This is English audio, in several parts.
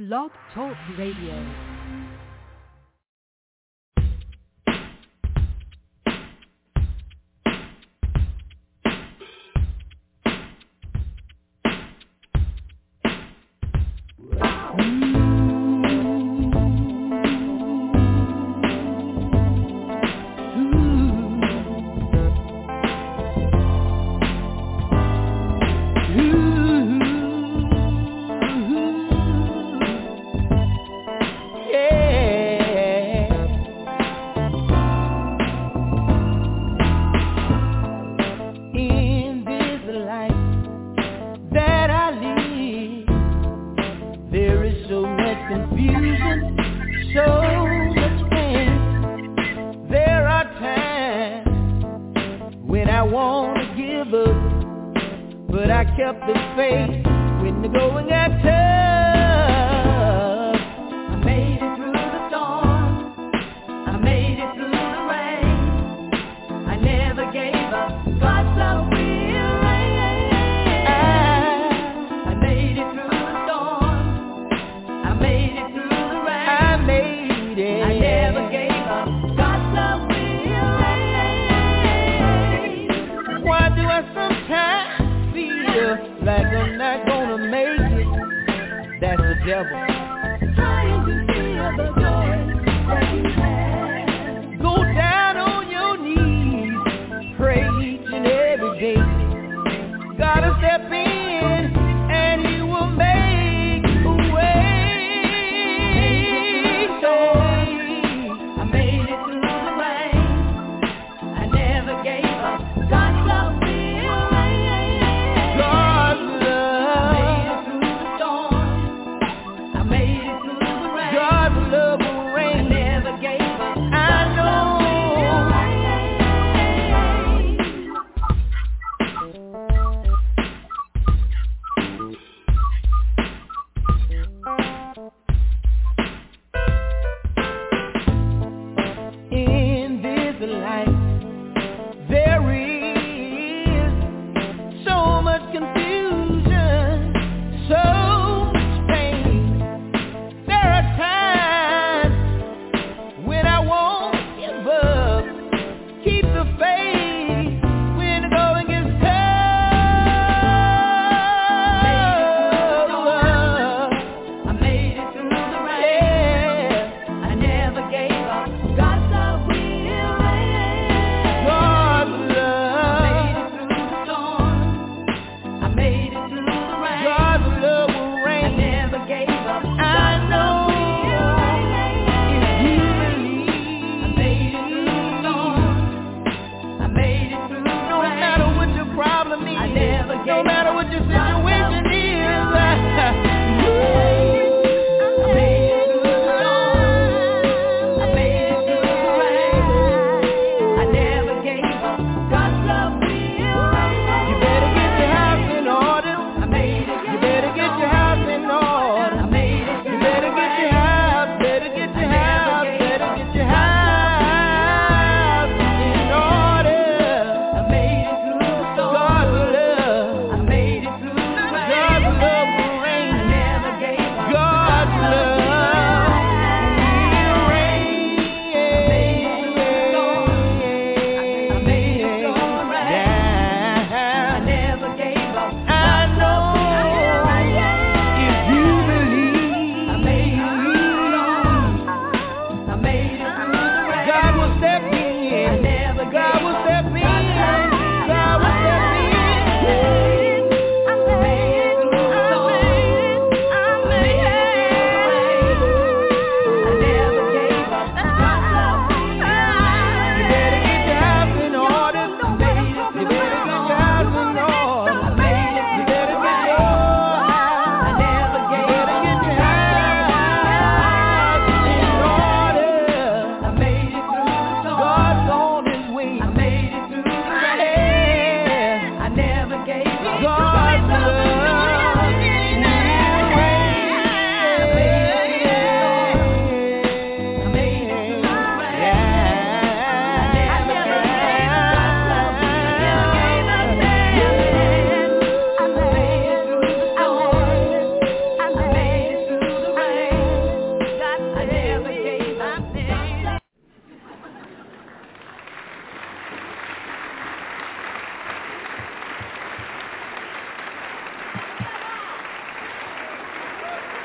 Blog Talk Radio. Love will rain. I never gave up.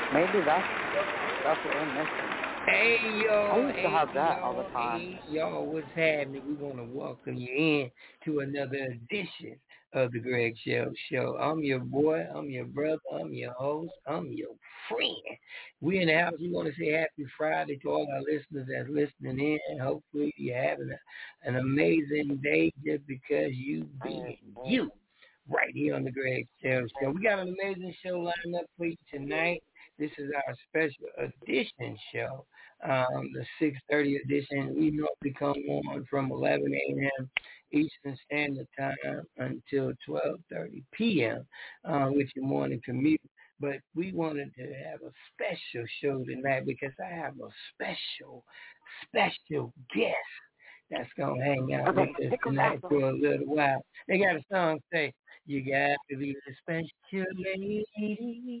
Maybe that's what we're missing. I used to have that all the time. Hey y'all, what's happening? We want to welcome you in to another edition of the Greg Shell Show. I'm your boy, I'm your brother, I'm your host, I'm your friend. We in the house. We want to say happy Friday to all our listeners that's listening in. Hopefully you're having an amazing day just because you being you right here on the Greg Shell Show. We got an amazing show lined up for you tonight. This is our special edition show, the 6:30 edition. We normally come on from 11 a.m. Eastern Standard Time until 12:30 p.m. With your morning commute. But we wanted to have a special show tonight because I have a special guest that's gonna hang out with us tonight for a little while. They got a song say, "You got to be a special lady."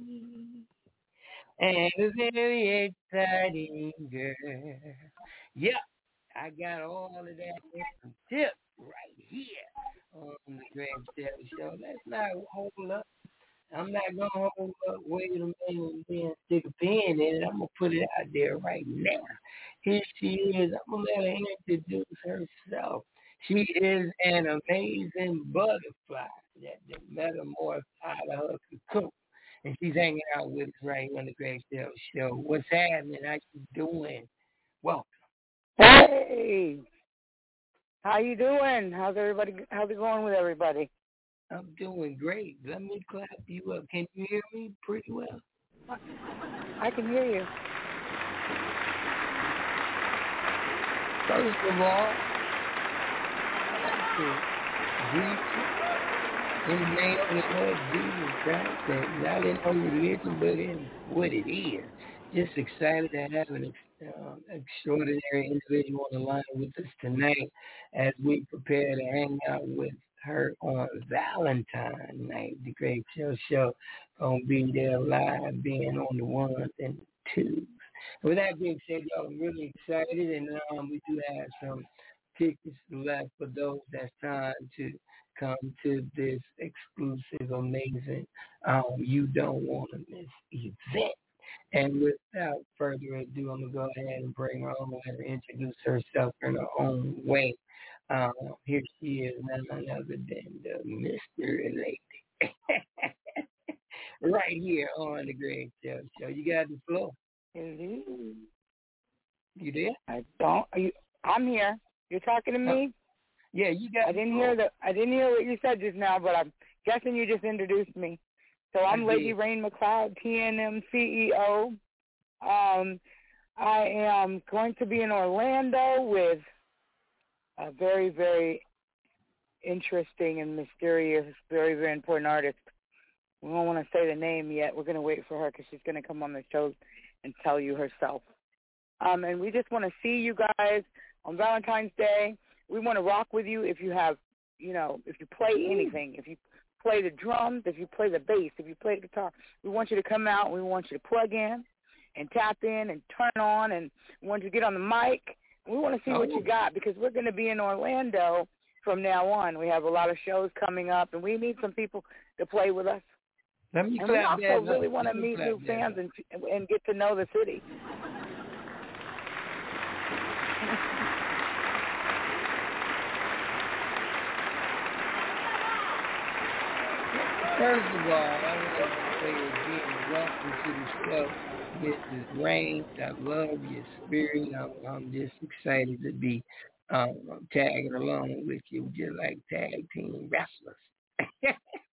And a very exciting girl. Yep, I got all of that in some tips right here on the Greg Shell Show. Let's not hold up. I'm not going to hold up, wait a minute, and then stick a pin in it. I'm going to put it out there right now. Here she is. I'm going to let her introduce herself. She is an amazing butterfly that metamorphosed out of her cocoon. And she's hanging out with us right on the Greg Shell Show. What's happening? How you doing? Welcome. Hey, how you doing? How's it going with everybody? I'm doing great. Let me clap you up. Can you hear me pretty well? I can hear you. First of all, I'd like to greet you in the name of the Lord Jesus Christ, and not in only religion, but in what it is. Just excited to have an extraordinary individual on the line with us tonight as we prepare to hang out with her on Valentine's night. The Great Show gonna be there live, being on the ones and twos. With that being said, y'all, I'm really excited, and we do have some tickets left for those that's trying to come to this exclusive, amazing, you don't want to miss event. And without further ado, I'm going to go ahead and bring her on and introduce herself in her own way. Here she is, none other than the Mystery Lady. Right here on the Greg Show. You got the floor. Hello. You there? I don't. I'm here. You're talking to me? Yeah, you got. I didn't hear what you said just now, but I'm guessing you just introduced me. So I'm Lady Rain McLeod, TNM CEO. I am going to be in Orlando with a very, very interesting and mysterious, very, very important artist. We don't want to say the name yet. We're going to wait for her because she's going to come on the show and tell you herself. And we just want to see you guys on Valentine's Day. We want to rock with you if you have, if you play anything, if you play the drums, if you play the bass, if you play the guitar. We want you to come out. We want you to plug in and tap in and turn on, and we want you to get on the mic. We want to see what you got because we're going to be in Orlando from now on. We have a lot of shows coming up, and we need some people to play with us. And we also really want to meet new fans and get to know the city. First of all, I want to say again, welcome to the show, Mrs. Rain. I love your spirit. I'm just excited to be tagging along with you, just like tag team wrestlers.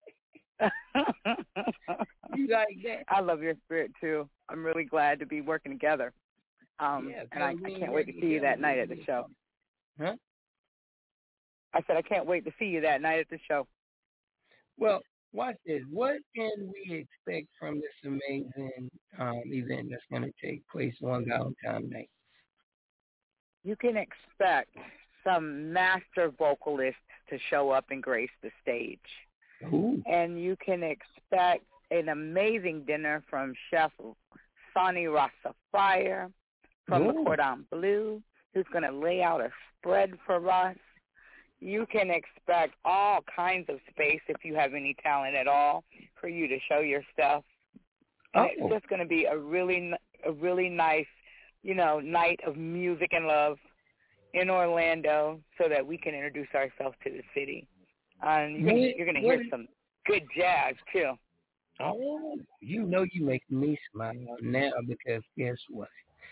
You like that? I love your spirit too. I'm really glad to be working together. And I can't wait to see you that night at the show. Huh? I said I can't wait to see you that night at the show. Well, watch this. What can we expect from this amazing event that's going to take place on Valentine's night? You can expect some master vocalists to show up and grace the stage. Ooh. And you can expect an amazing dinner from Chef Sonny Rossafire from the Cordon Bleu, who's going to lay out a spread for us. You can expect all kinds of space if you have any talent at all for you to show your stuff. And it's just going to be a really nice, night of music and love in Orlando, so that we can introduce ourselves to the city. And you're gonna hear some good jazz too. Oh, you making me smile now, because guess what?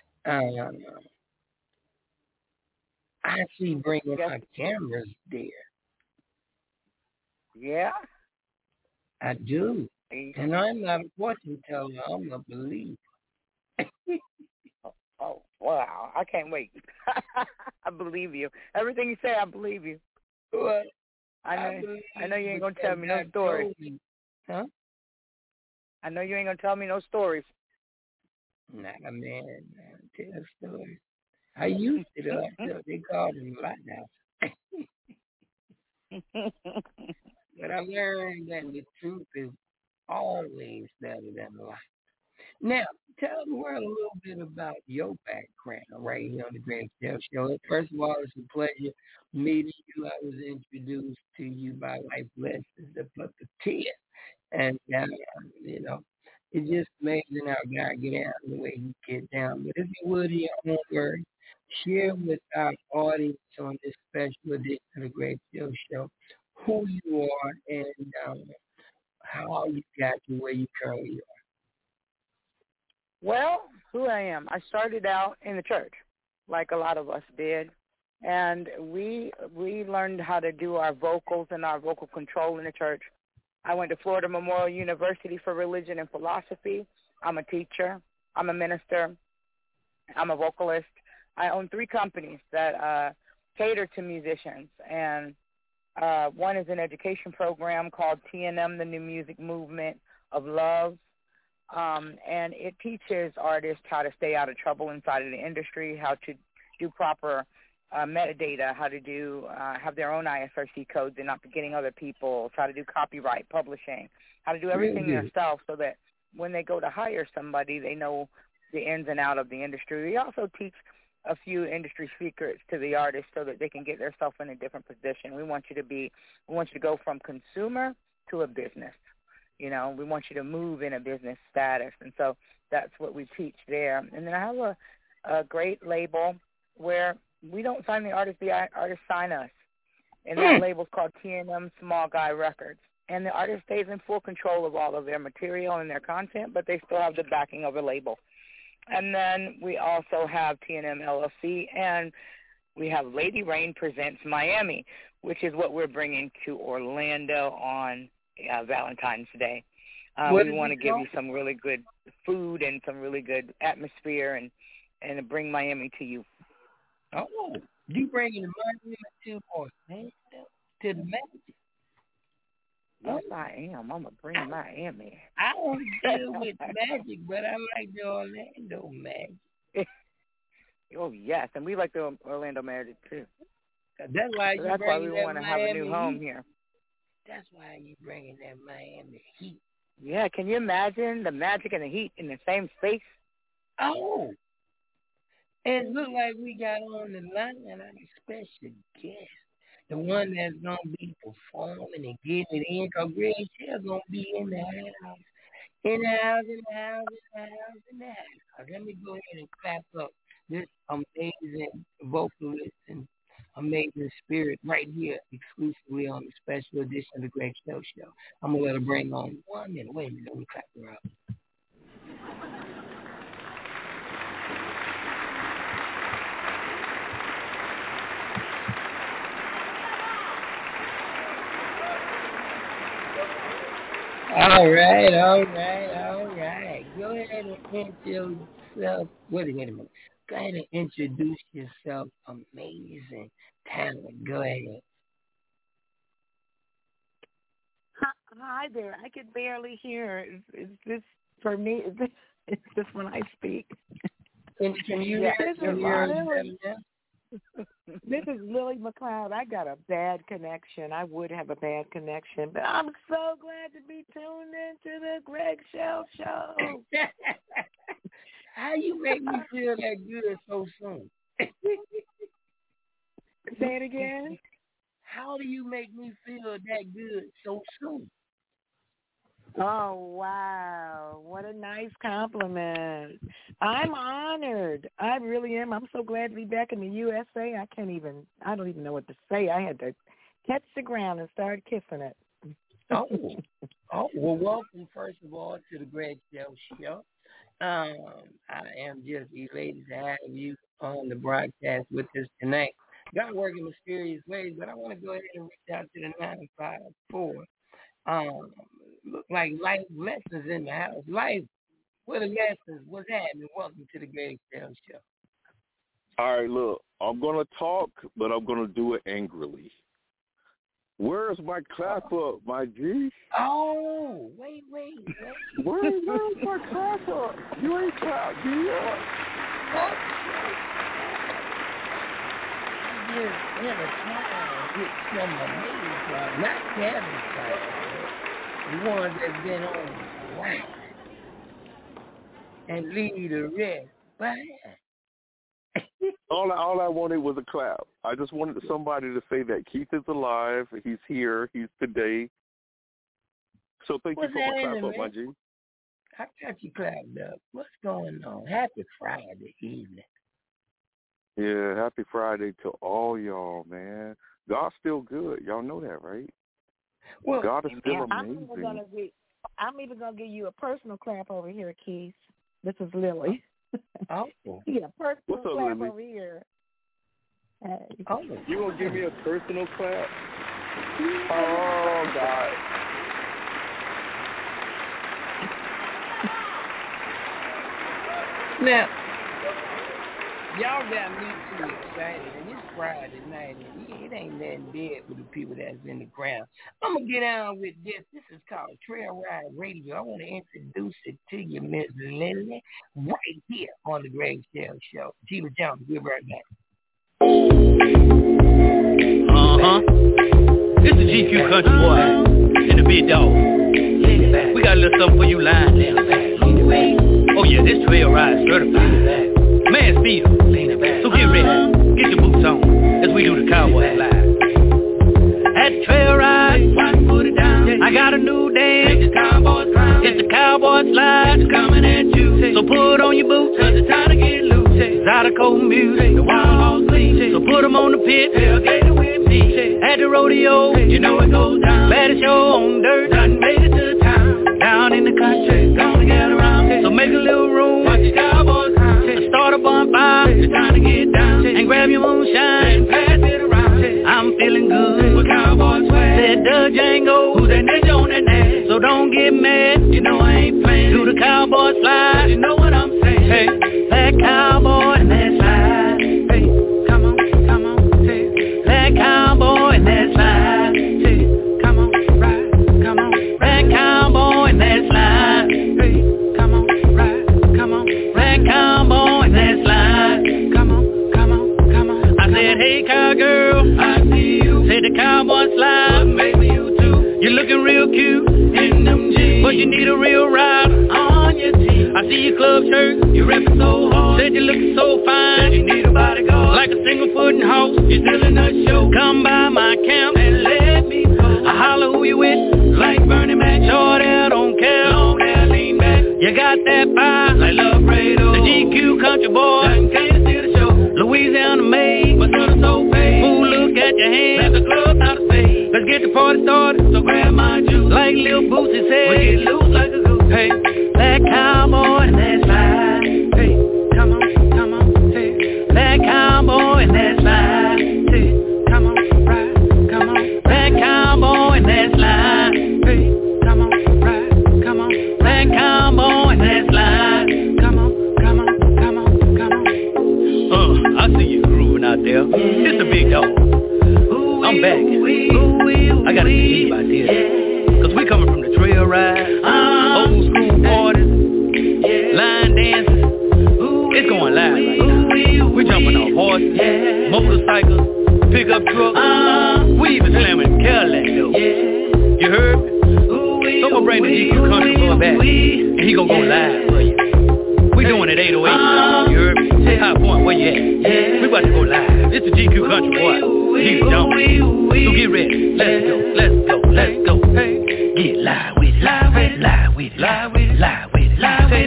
I see bringing my cameras there. Yeah? I do. And I'm not a fortune teller. I'm a believer. Oh, wow. I can't wait. I believe you. Everything you say, I believe you. Well, I know you ain't going to tell me no stories. Huh? I know you ain't going to tell me no stories. Nah, man. Tell stories. I used to, though. They called them lighthouse. But I learned that the truth is always better than the lie. Now, tell the world a little bit about your background right here on the Greg Shell Show. First of all, it's a pleasure meeting you. I was introduced to you by Life Lessons, the puppeteer. And, it's just amazing how God get out the way he get down. But if you would, in your own words, share with our audience on this special edition of the Greg Shell Show who you are and how you got to where you currently are. Well, who I am. I started out in the church, like a lot of us did, and we learned how to do our vocals and our vocal control in the church. I went to Florida Memorial University for Religion and Philosophy. I'm a teacher. I'm a minister. I'm a vocalist. I own 3 companies that cater to musicians, and one is an education program called TNM, the New Music Movement of Love. And it teaches artists how to stay out of trouble inside of the industry, how to do proper metadata, how to do have their own ISRC codes and not be getting other people's, how to do copyright, publishing, how to do everything themselves so that when they go to hire somebody, they know the ins and out of the industry. We also teach a few industry secrets to the artists so that they can get themselves in a different position. We want you to go from consumer to a business. We want you to move in a business status, and so that's what we teach there. And then I have a great label where we don't sign the artist, the artist sign us, and that label's called TNM Small Guy Records. And the artist stays in full control of all of their material and their content, but they still have the backing of a label. And then we also have TNM LLC, and we have Lady Rain Presents Miami, which is what we're bringing to Orlando on Valentine's Day. We want to give you some really good food and some really good atmosphere and bring Miami to you. Oh, you bringing the Miami to Orlando, to the Magic? Yes, I am. I'm going to bring Miami. I don't deal with Magic, but I like the Orlando Magic. Oh, yes, and we like the Orlando Magic, too. That's why we want to have a new home here. That's why you bringing that Miami Heat. Yeah, can you imagine the Magic and the Heat in the same space? Oh, and it look like we got on the line our special guest, the one that's going to be performing and getting it in, because Greg Shell's going to be in the house. In the house. Let me go ahead and clap up this amazing vocalist and amazing spirit right here exclusively on the special edition of the Greg Shell Show. I'm going to let her bring on 1 minute. Wait a minute. Let me clap her up. All right. Go ahead and introduce yourself. Wait a minute. Go ahead and introduce yourself. Amazing talent. Go ahead. Hi there. I could barely hear. Is this for me? Is this when I speak? Can you hear? This is Lily McLeod. I got a bad connection. I would have a bad connection, but I'm so glad to be tuned into the Greg Shell Show. How you make me feel that good so soon? Say it again. How do you make me feel that good so soon? Oh, wow. What a nice compliment. I'm honored. I really am. I'm so glad to be back in the USA. I don't even know what to say. I had to catch the ground and start kissing it. Oh, well, welcome, first of all, to the Greg Shell Show. I am just elated to have you on the broadcast with us tonight. Got to work in mysterious ways, but I want to go ahead and reach out to the 954. Look like life lessons in the house. Life, what are lessons? What's happening? Welcome to the Greg Shell Show. All right, look, I'm going to talk, but I'm going to do it angrily. Where's my clap up, my G? Oh, wait. Where's my clap up? You ain't clapped me up. I just in a time with some amazing clap, not Kevin's clap, the ones that's been on the line and leave the rest behind. All I wanted was a clap. I just wanted somebody to say that Keith is alive. He's here. He's today. So thank you for my clap up, my G. I got you clapped up. What's going on? Happy Friday evening. Yeah, happy Friday to all y'all, man. God's still good. Y'all know that, right? Well, God is still amazing. I'm even going to give you a personal clap over here, Keith. This is Lily. Oh. Yeah, personal What's up, clap Lily? over here. Hey. Oh, you gonna give me a personal clap? Oh God. Now, y'all got me too excited, and it's Friday night, and it ain't nothing dead with the people that's in the ground. I'm going to get on with this. This is called Trail Ride Radio. I want to introduce it to you, Ms. Lily, right here on the Greg Shell Show. Gila Jones, we'll be right back. It's the GQ Country Boy and the Big Dog. We got a little something for you lying down. Oh yeah, this Trail Ride certified. Man, speed up. So get ready. Get your boots on as we do the Cowboy Live. At the Trail Ride, put it down. I got a new dance. It's the Cowboy Slide. It's coming at you. So put on your boots, cause it's time to get loose. Zydeco music, the wild hogs lead. So put them on the pit, tailgate with me. At the rodeo, you know it goes down. Baddest show on dirt, done made it to the town. Down in the country, gonna get around. So make a little room, watch the Cowboys come. Start a bonfire, it's time to get down. And grab your moonshine, and pass it around. I'm feeling good with Cowboy swag. Said Doug Django, who's that ninja on that neck? So don't get mad, you know I ain't playing. Do the Cowboy slide, you know what I'm saying. Hey, that cowboy and that slide. Hey, come on, hey. That cowboy and that slide. Hey, come on, ride, come on. That cowboy and that slide. Hey, come on, ride, come on. That cowboy and that slide. Come on. I said, hey cowgirl, I see you. Say the cowboy slide, but maybe you too. You're looking real cute in them jeans, but you need a real rider on your team. I see your club shirt, you reppin' so hard. Said you're looking so fine, said you need a bodyguard, like a single footin' house. You're still in a show. Come by my camp and let me go. I holler who you with, like Bernie Mac. Short hair, don't care, long hair, lean back. You got that vibe, like Love Rado. The GQ Country Boy, nothing can't steal the show. Louisiana made, but none so paid. Ooh, look at your hands, let the club out of space. Let's get the party started, so grab my juice. Like Lil Boosie said, we get loose like a goose. Hey, that cowboy and that slide. Hey, come on, hey. That cowboy and that slide. Hey, come on, ride, come on. That cowboy and that slide. Hey, come on, ride, come on. That cowboy and that slide. Come on. I see you grooving out there. It's a Big Dog. I'm back. I gotta see you about this. Cause we coming from the Trail Ride, old school parties, line dances. It's going live right now. We're jumping off horses, motorcycles, pickup trucks. We even slamming Cadillac though. You heard me? So I'm gonna bring the GQ Country Boy back, and he gonna go live for you. We doing it 808, you heard me? High Point, where you at? We about to go live. It's the GQ Country Boy, Gila Jones. So get ready, let's go. Get live with it, live.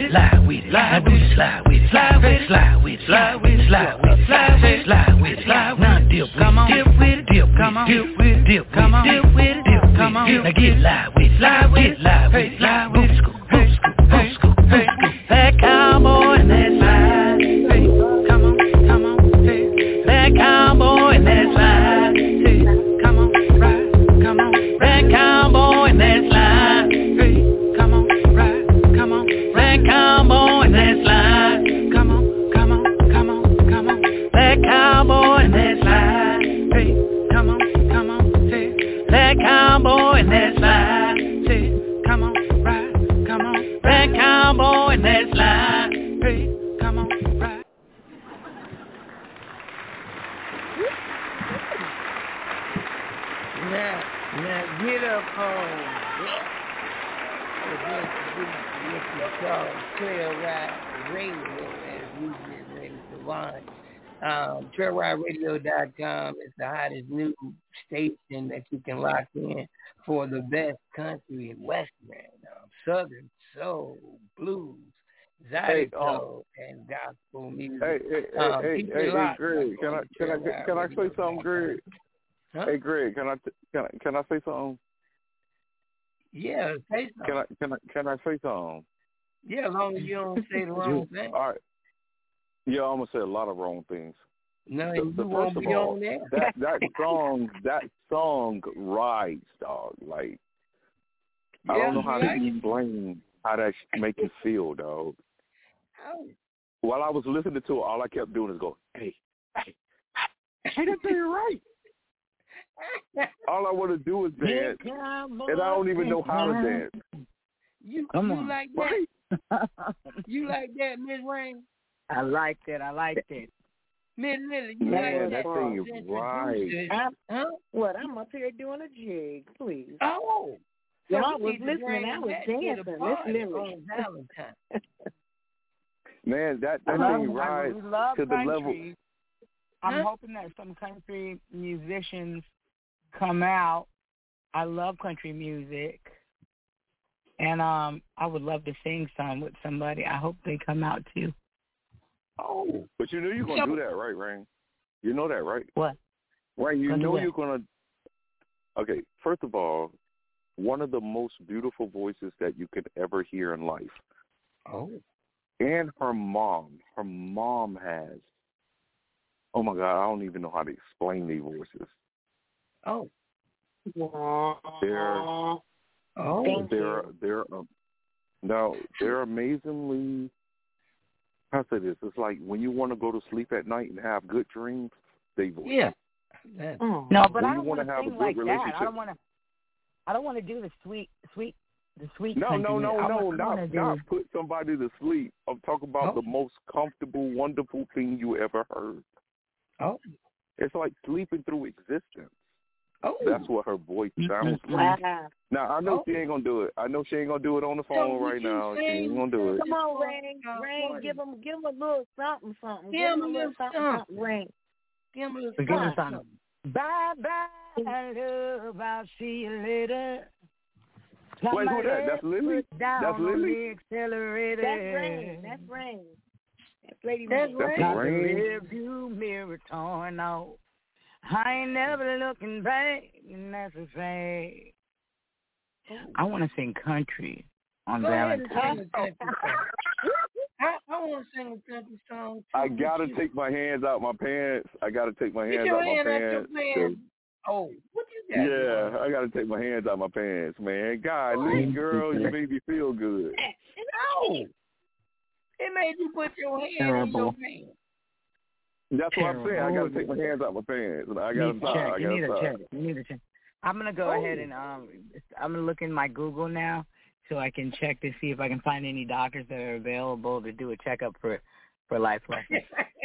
slide with it. Now do the slide with it. Slide with it. Slide with it. Slide with it. Slide with it. Slide with it. Slide with it. Now dip, come on, dip with it, dip, come on, dip with it, dip, come on, dip with it, dip, come on. Now get live with it, live with it, live with it, live with it. Boom scoop, boom scoop, boom scoop, boom scoop. That cowboy and that slide, hey, come on, hey. That cowboy and that slide, hey, come on, ride, come on. That cowboy and that slide, hey, come on, ride, come on. That cowboy and that slide, come on, come on, come on, come on. That cowboy and that slide, hey, come on, hey. That cowboy and that slide, hey, come on, ride, come on. That cowboy and that slide, hey, come on, ride. Now get up home. This is called Trail Ride Radio, as we get ready to launch. TrailRideRadio.com is the hottest new station that you can lock in for the best country and western, southern soul, blues, zydeco, and gospel music. Hey, Greg, can I say something, Greg? Huh? Hey, Greg, can I say something? Yeah, say something. Can I say something? Yeah, as long as you don't say the wrong thing. All right. Yeah, I'm gonna say a lot of wrong things. No, you won't be on there. that song rides, dog. Like, I don't know how to explain how that make you feel, dog. How? While I was listening to it, all I kept doing is go, hey, that thing right. All I want to do is dance, and I don't even know how to dance. You like that? Right? You like that, Miss Rain? I liked it. Miss Lily, you Man, like that thing is right. What? I'm up here doing a jig, please. Oh. So I was listening. I was dancing. Miss Lily. On Valentine. Man, that thing rides to the level. I'm hoping that some country musicians come out. I love country music. And I would love to sing some with somebody. I hope they come out too. Oh, but you know you're going to do that, right, Rain? You know that, right? What? Rain, you know you're going to... Okay, first of all, one of the most beautiful voices that you could ever hear in life. Oh. And her mom has... Oh, my God, I don't even know how to explain these voices. Oh. They're amazingly... How to say this? It's like when you want to go to sleep at night and have good dreams, they voice. Yeah. No, but I don't want to sing like that. I don't want to do the sweet. No, not put somebody to sleep. I'm talking about the most comfortable, wonderful thing you ever heard. Oh. It's like sleeping through existence. Oh. That's what her voice sounds like. Now, I know she ain't going to do it. I know she ain't going to do it on the phone right now. She ain't going to do it. Come on, Rain, give him a little something. Give him a little something, Rain. Give him a little something. Bye-bye, love, I'll see you later. Wait, who that? That's Lily? That's Lily? That's Rain. That's Lady That's Rain. Rearview mirror torn off. I ain't never looking back, and that's a fact. I want to sing country on Valentine's. I want to sing a country song. I got to take my hands out my pants. Oh, what you got? Yeah, I got to take my hands out my pants, man. God, little girl, you made me feel good. No. It made you put your hand in your pants. That's what I'm saying. I got to take my hands out my pants. You need a check. I'm going to go ahead and I'm going to look in my Google now so I can check to see if I can find any doctors that are available to do a checkup for life lessons.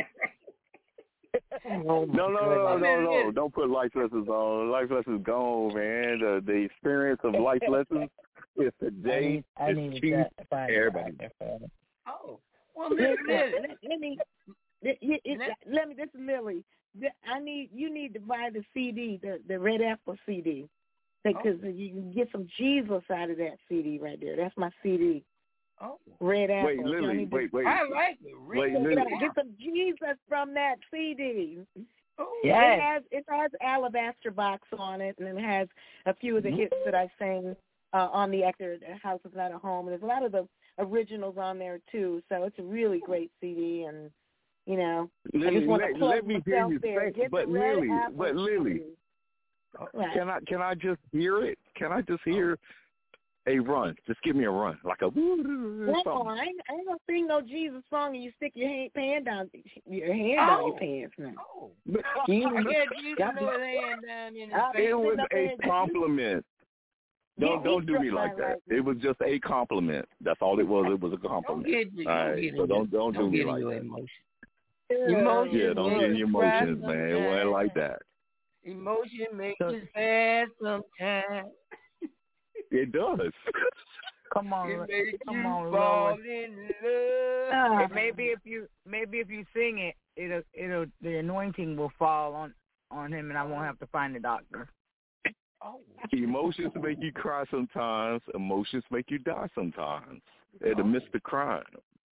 No. Don't put life lessons on. Life lessons gone, man. The experience of life lessons is today. It's cheap. Everybody. Oh. Well, let me. This is Lily. You need to buy the CD, the Red Apple CD, because you can get some Jesus out of that CD right there. That's my CD. Red Apple. Wait, Lily, wait. I like it. Wait, Lily. Get some Jesus from that CD. Oh, yes. It has Alabaster Box on it, and it has a few of the hits that I sang on the Actor House is Not a Home. And there's a lot of the originals on there, too. So it's a really great CD, and, you know, Lily, I just want to plug let me hear you there. say, but Lily, right. can I just hear it? Can I just hear a run? Just give me a run, like a no, I ain't gonna sing no Jesus song and you stick your hand down your pants now. Oh. Jesus, Jesus put his hand down in his pants. It was a compliment. Don't do me like that. It was just a compliment. That's all it was. It was a compliment. Don't do me like that. Emotion. Yeah, don't get your emotions, man. It wasn't like that. Emotion makes you sad sometimes. It does. Come on, fall in love. Maybe if you sing it, it'll the anointing will fall on him, and I won't have to find the doctor. Emotions make you cry sometimes. Emotions make you die sometimes. In the midst of crime.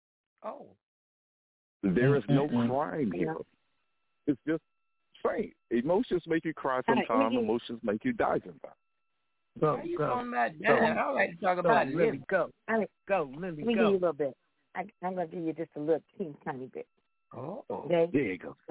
There is no crime here. It's just straight. Emotions make you cry sometimes. Emotions make you die sometimes. Go. I like to talk about Lily. Go, Lily, go. Let me give you a little bit. I'm going to give you just a little tiny bit. Okay? There you go.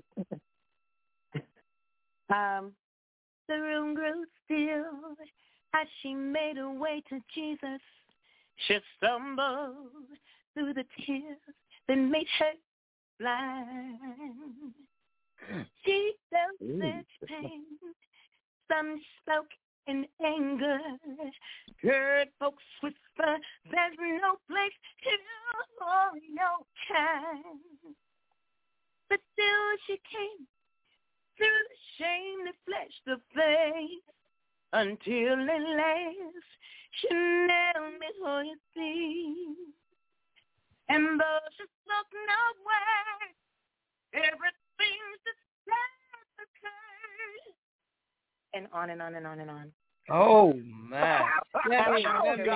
The room grew still as she made her way to Jesus. She stumbled through the tears that made her blind. She felt such pain. Some spoke in anger. Heard folks whisper, there's no place here for your kind. But still she came through the shame that flashed the face, until at last she knelt before his feet. And though she spoke no word, everything just occurred. And on and on and on and on. Oh my! Wait a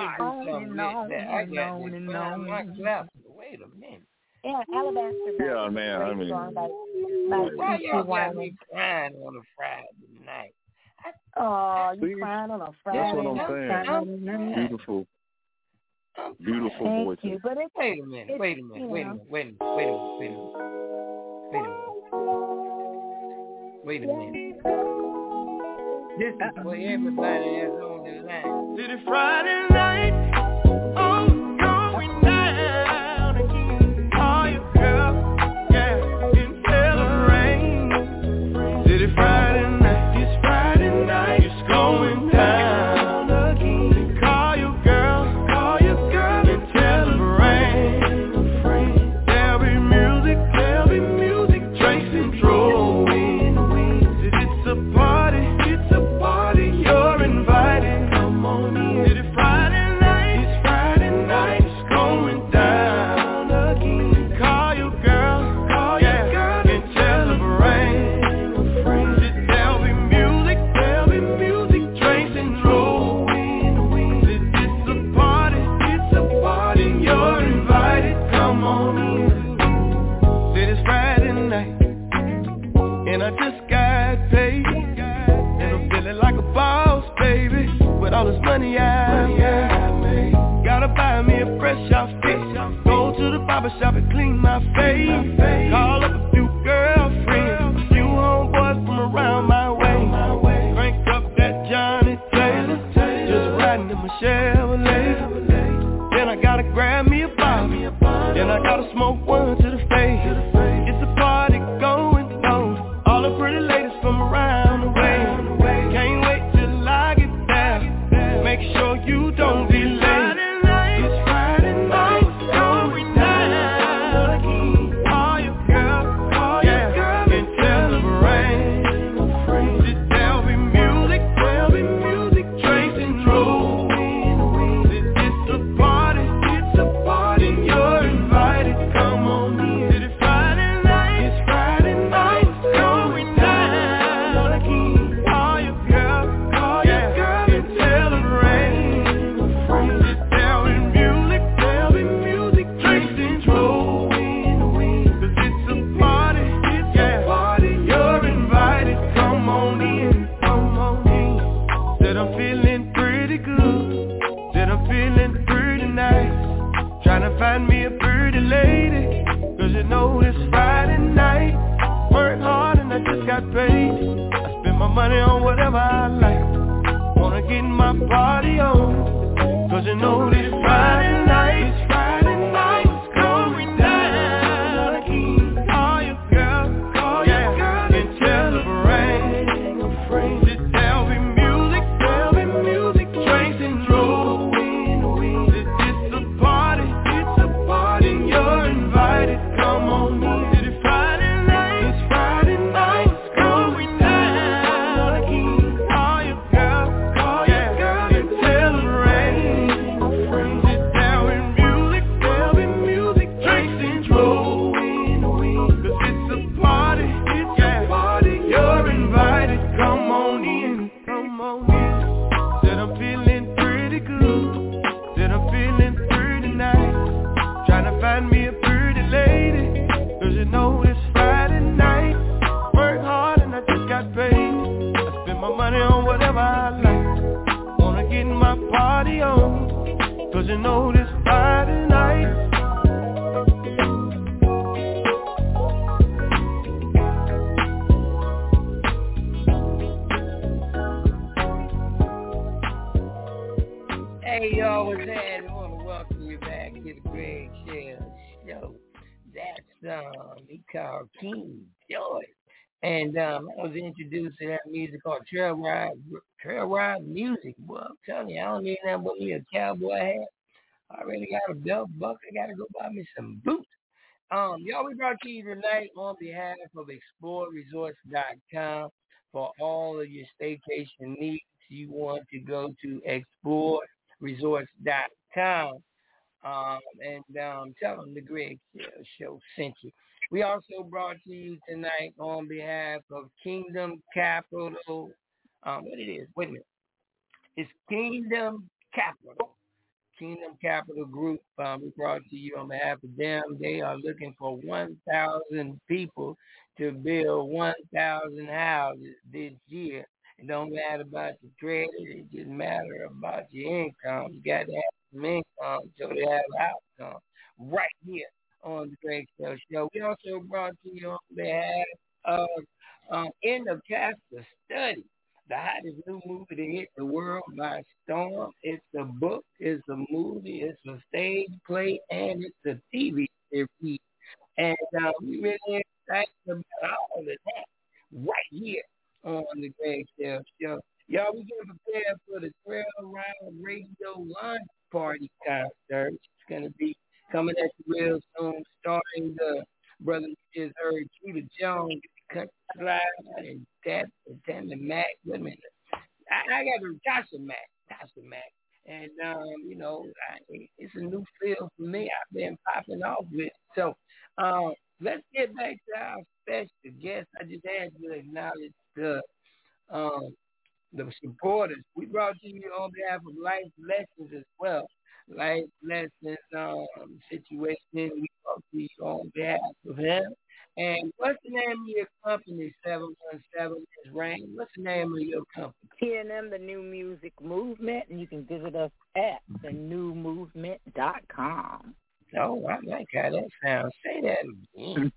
minute. Yeah, Alabaster. Yeah, man. I mean, why y'all got me crying on a Friday night? Oh, you crying on a Friday? That's what I'm saying. Beautiful voices. You, but wait a minute. This is for everybody that's on the line. Did it Friday night? Oh, going down again. Oh, you girl, yeah, in Rain. Did it Friday night? It's Friday night. It's going down again. Call your girl and tell her Rain. There'll be music, drinks and throwing wings. It's a party. You're invited, come on in. It's Friday night, it's going down again. Call your girl, and tell her there'll be music, drinks and throwing wings. It's a party, you're invited, come on in. Said it's Friday night, and I just got paid. Like a boss, baby, with all this money I made. Gotta buy me a fresh outfit. Go to the barber shop and clean my face. Call up a few girlfriends, a few homeboys from around my way. Crank up that Johnny Taylor, just riding in my Chevrolet. Then I gotta grab me a bottle, then I gotta smoke one to the face. It's a party going on, all the pretty ladies from around the way. Can't wait till I get there. Make sure you don't be late. It's Friday night, going down again. All your girls got paid. I spend my money on whatever I like. Wanna get my party on, 'cause you know this Friday night, it's going down. Call your girl, and tell her bring a friend. There'll be music, drinks and drove. It's a party, and you're invited. Come on in. It's Friday night, it's going down. Call your girl, and tell her bring a friend. Sit down with music, there'll be music, drinks and drove. 'Cause it's a party, you're invited. Come on in. Said I'm feeling pretty good. Said I'm feeling pretty nice. Tryna find me a pretty lady, 'cause you know it's Friday night. Work hard and I just got paid. I spend my money on whatever I like. Wanna get my party on, 'cause you know this Friday night. Hey, y'all, what's that? I want to welcome you back to the Greg Shell Show. That's, he called King Joy. And I was introduced to that music called Trail Ride Music. Boy, I'm telling you, I don't need nothing but me a cowboy hat. I already got a belt buckle. I got to go buy me some boots. Y'all, we brought to you tonight on behalf of ExploreResorts.com for all of your staycation needs. You want to go to ExploreResorts.com and tell them the Greg Show sent you. We also brought to you tonight on behalf of Kingdom Capital. What it is? Wait a minute. It's Kingdom Capital. Kingdom Capital Group. We brought to you on behalf of them. They are looking for 1,000 people to build 1,000 houses this year. It don't matter about your credit. It just matter about your income. You got to have some income so they have outcome right here on the Greg Show. We also brought to you on behalf of End of Chapter Study, the hottest new movie to hit the world by storm. It's a book, it's a movie, it's a stage play, and it's a TV series. And we really excited about all of that right here on the Greg Show. Y'all, we getting prepared for the Trail Ride Radio Launch Party concert. It's going to be coming at you real soon, starting the brother you just heard, Judah Jones, Country Slide, and Tammy Mack. Wait a minute. I got to Tasha Mack. And, it's a new feel for me. I've been popping off with it. So, let's get back to our special guest. I just had to acknowledge the supporters. We brought to you on behalf of Life Lessons as well. Life Lessons situation. We brought to you on behalf of him. And what's the name of your company, 717 is Rain? What's the name of your company? T&M, the New Music Movement, and you can visit us at thenewmovement.com. Oh, I like how that sounds. Say that again.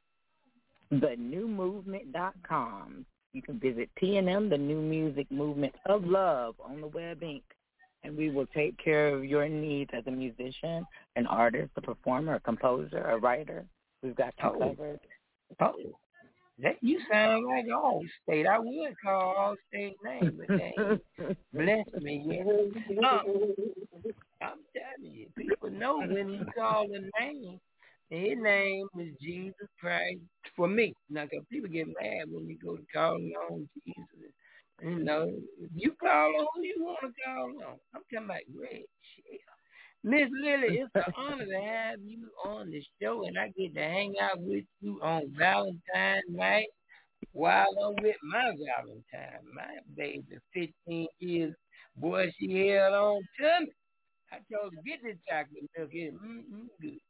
thenewmovement.com. You can visit T&M, the New Music Movement of Love, on the Web Inc., and we will take care of your needs as a musician, an artist, a performer, a composer, a writer. We've got you covered. Oh, that you sound like all state. I would call all state names, but they ain't bless me yet. I'm telling you, people know when you call a name, his name is Jesus Christ. For me, now, cause people get mad when you go to call on Jesus. You know, you call on who you want to call on. I'm talking about Greg. Miss Lily, it's an honor to have you on the show, and I get to hang out with you on Valentine's night while I'm with my Valentine. My baby, 15 years, boy, she held on to me. I told her, get this chocolate milk. It's good.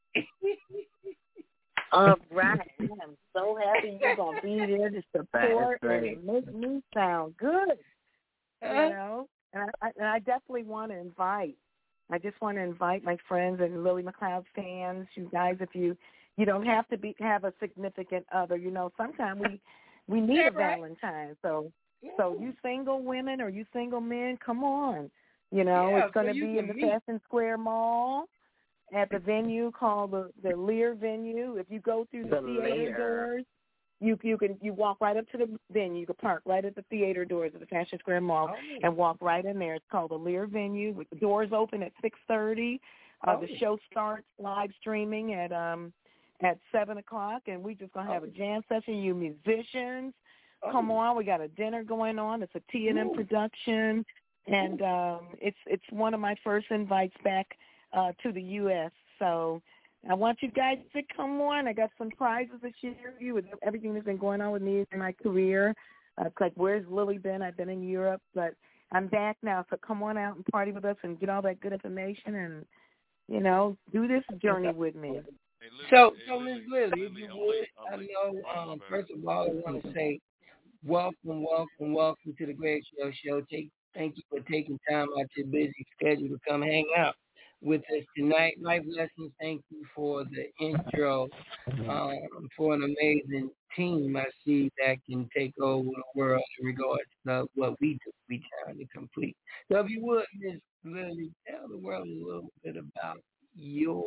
All right. I'm so happy you're going to be there to support and make me sound good. You know? And I definitely want to invite. I just want to invite my friends and Lily McLeod fans, you guys, if you don't have to have a significant other. You know, sometimes We need a right? Valentine. So you single women or you single men, come on. You know, it's going to be in the Fashion Square Mall at the venue called the Lear venue. If you go through the theater doors, you walk right up to the venue. You can park right at the theater doors of the Fashion Square Mall and walk right in there. It's called the Lear venue. With the doors open at 6:30. The show starts live streaming at 7:00, and we just gonna have a jam session. You musicians, come on. We got a dinner going on. It's a T&M production, and it's one of my first invites back to the U.S. So I want you guys to come on. I got some prizes to share with you with everything that's been going on with me in my career. It's like, where's Lily been? I've been in Europe, but I'm back now. So come on out and party with us and get all that good information and, you know, do this journey with me. So Ms. Lily, if you would, I know, first of all, I want to say welcome to the Greg Show. Thank you for taking time out your busy schedule to come hang out with us tonight. Life Lessons, thank you for the intro, for an amazing team I see that can take over the world in regards to what we do. We trying to complete. So if you would, Ms. Lily, tell the world a little bit about your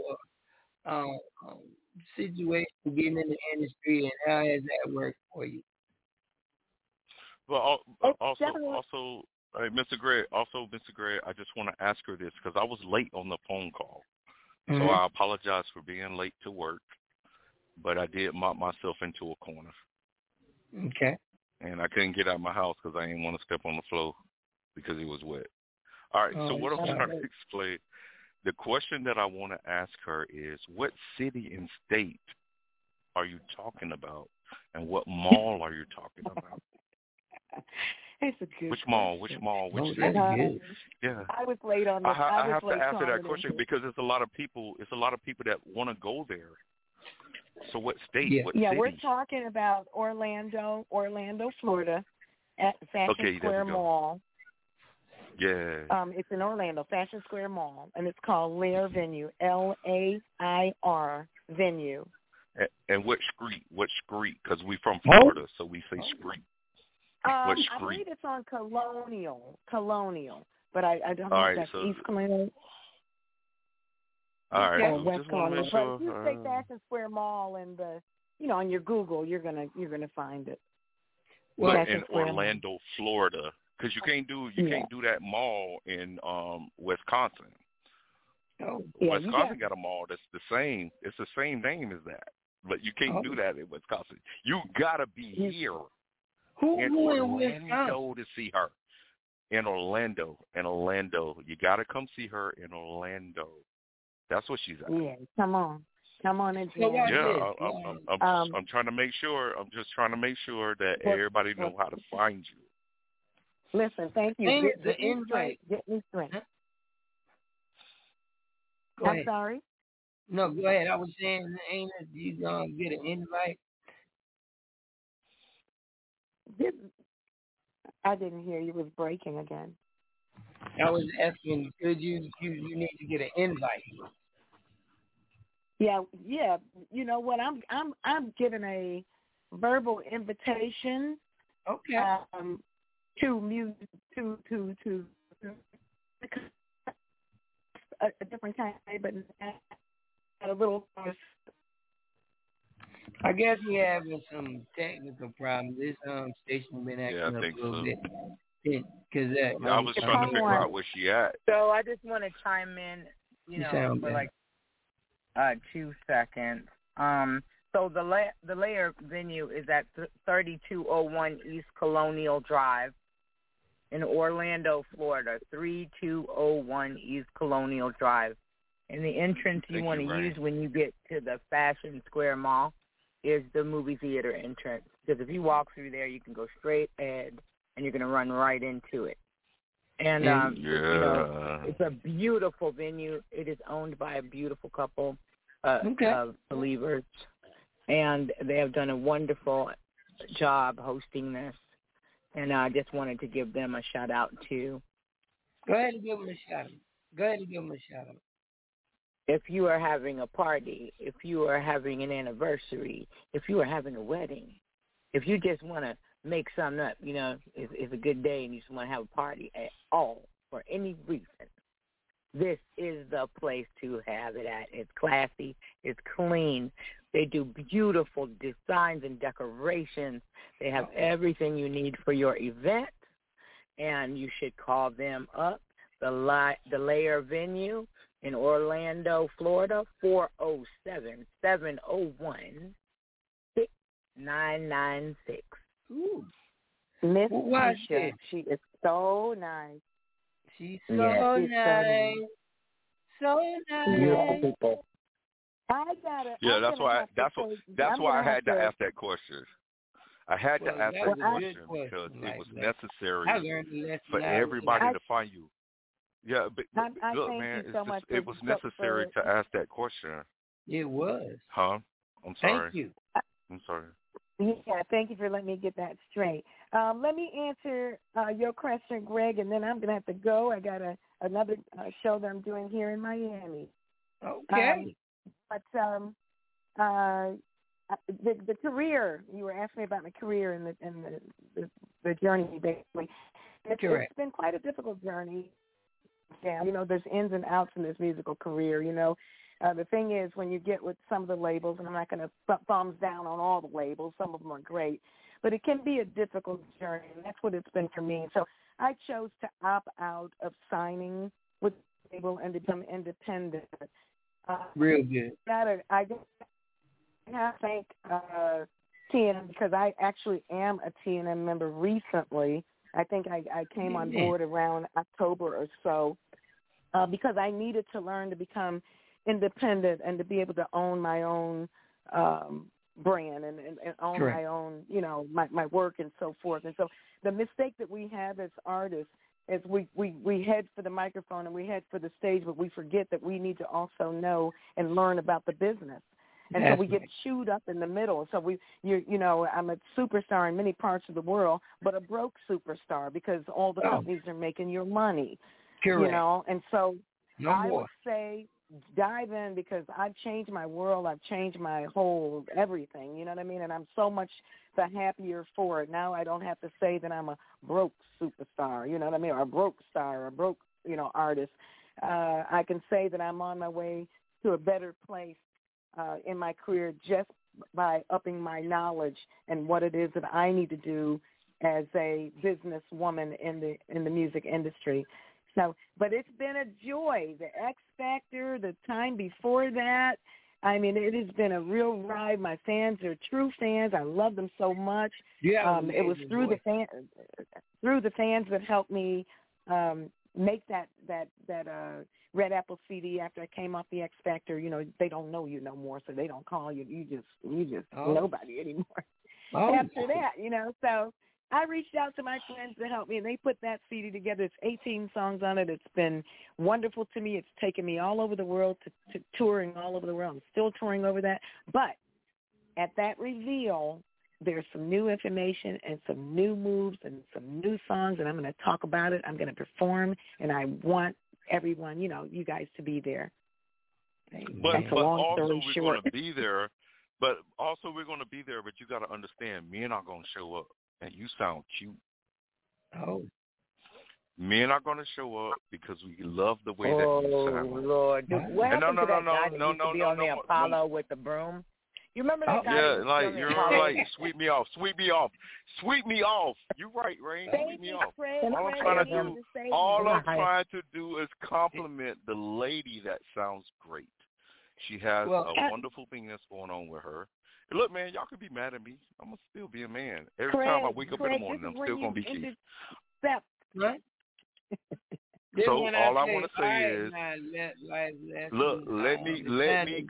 situation getting in the industry and how has that worked for you? Well, also, hey, Mr. Gray, I just want to ask her this because I was late on the phone call. So I apologize for being late to work, but I did mop myself into a corner. Okay. And I couldn't get out of my house because I didn't want to step on the floor because it was wet. All right, so what I'm trying to explain, the question that I want to ask her is, what city and state are you talking about, and what mall are you talking about? It's a good Which mall? Which city? Yeah. I was late on this. I have to answer that question because it's a lot of people that want to go there. So what state? Yeah. What city? city? We're talking about Orlando, Florida, at Fashion Square Mall. Yeah. It's in Orlando, Fashion Square Mall, and it's called Lair Venue, Lair Venue. And what street? Because we're from Florida, so we say street. I believe it's on Colonial, but I don't know if that's East Colonial. All right, or West Colonial. Sure. But if you say Fashion Square Mall and on your Google, you're gonna find it. Well, in Orlando, Florida, because you can't do that mall in Wisconsin. Oh, Wisconsin got a mall that's the same. It's the same name as that, but you can't do that in Wisconsin. You gotta be here. In Orlando to see her. In Orlando. You got to come see her in Orlando. That's what she's at. Yeah, come on and join. I'm trying to make sure. I'm just trying to make sure that everybody knows how to find you. Listen, thank you. The invite. Get me straight. I'm sorry? No, go ahead. I was saying, ain't it, you going to get an invite? I didn't hear you. It was breaking again. I was asking, could you need to get an invite? Yeah. You know what? I'm giving a verbal invitation. Okay. To a different time, but a little. I guess we're having some technical problems. This station been acting up a little bit. I was trying to figure out where she at. So I just want to chime in, for like 2 seconds. So the Lair venue is at 3201 East Colonial Drive in Orlando, Florida. 3201 East Colonial Drive. And the entrance you want to use when you get to the Fashion Square Mall is the movie theater entrance. Because if you walk through there, you can go straight ahead, and you're going to run right into it. And, it's a beautiful venue. It is owned by a beautiful couple of believers. And they have done a wonderful job hosting this. And I just wanted to give them a shout-out, too. Go ahead and give them a shout-out. If you are having a party, if you are having an anniversary, if you are having a wedding, if you just want to make something up, it's a good day and you just want to have a party at all for any reason, this is the place to have it at. It's classy. It's clean. They do beautiful designs and decorations. They have everything you need for your event, and you should call them up. The Layer Venue in Orlando, Florida, 407-701-6996. Ooh. Miss Keisha, she is so nice. She's so nice. So nice. Beautiful people. That's why I had to ask that question. I had to ask that question because it was necessary for everybody to find you. Yeah, but look, man, it was necessary to ask that question. It was. Huh? I'm sorry. Thank you. I'm sorry. Yeah, thank you for letting me get that straight. Let me answer your question, Greg, and then I'm going to have to go. I got another show that I'm doing here in Miami. Okay. But the career, you were asking me about my career and the journey, basically. It's been quite a difficult journey. Yeah, there's ins and outs in this musical career, The thing is, when you get with some of the labels, and I'm not going to thumbs down on all the labels, some of them are great, but it can be a difficult journey, and that's what it's been for me. So I chose to opt out of signing with the label and become independent. Real good. I thank TNM because I actually am a TNM member recently. I think I came on board around October or so because I needed to learn to become independent and to be able to own my own brand and own my own, my work and so forth. And so the mistake that we have as artists is we head for the microphone and we head for the stage, but we forget that we need to also know and learn about the business. And so we get chewed up in the middle. So I'm a superstar in many parts of the world, but a broke superstar because all the companies are making your money. Correct. And so would say dive in because I've changed my world. I've changed my whole everything. You know what I mean? And I'm so much the happier for it. Now I don't have to say that I'm a broke superstar, you know what I mean, or a broke star, or a broke, artist. I can say that I'm on my way to a better place in my career just by upping my knowledge and what it is that I need to do as a businesswoman in the music industry. So, but it's been a joy. The X Factor, the time before that, I mean, it has been a real ride. My fans are true fans. I love them so much. Yeah, it was through the fans that helped me make that Red Apple CD after I came off the X Factor. They don't know you no more, so they don't call you. You just nobody anymore. After that, so I reached out to my friends to help me, and they put that CD together. It's 18 songs on it. It's been wonderful to me. It's taken me all over the world to touring all over the world. I'm still touring over that. But at that reveal, there's some new information and some new moves and some new songs, and I'm going to talk about it. I'm going to perform, and I want everyone, you guys to be there. But also we're going to be there. But you got to understand, men are going to show up. And you sound cute. Oh. Men are going to show up because we love the way that you sound. Oh, Lord. What happened to that guy that used to be on the Apollo with the broom? You remember that guy? Yeah, like, you're like, sweep me off. You're right, Rain. Sweep me off. All I'm trying to do is compliment the lady that sounds great. She has a wonderful thing that's going on with her. Look, man, y'all could be mad at me. I'm going to still be a man. Every time I wake up in the morning, I'm still going to be Keith. Right? So all I want to say is, look, let me